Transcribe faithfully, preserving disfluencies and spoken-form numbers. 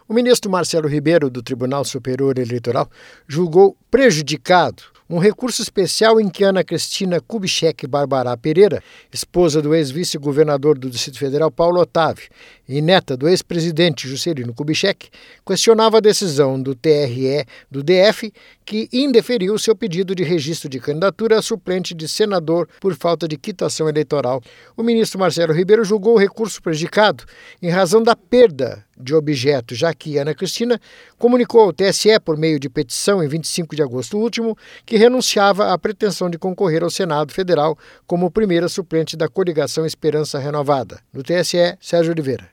O ministro Marcelo Ribeiro, do Tribunal Superior Eleitoral, julgou prejudicado um recurso especial em que Ana Cristina Kubitschek Barbará Pereira, esposa do ex-vice-governador do Distrito Federal Paulo Otávio e neta do ex-presidente Juscelino Kubitschek, questionava a decisão do T R E do D F que indeferiu seu pedido de registro de candidatura a suplente de senador por falta de quitação eleitoral. O ministro Marcelo Ribeiro julgou o recurso prejudicado em razão da perda de objeto, já que Ana Cristina comunicou ao T S E por meio de petição em vinte e cinco de agosto último que renunciava à pretensão de concorrer ao Senado Federal como primeira suplente da coligação Esperança Renovada. Do T S E, Sérgio Oliveira.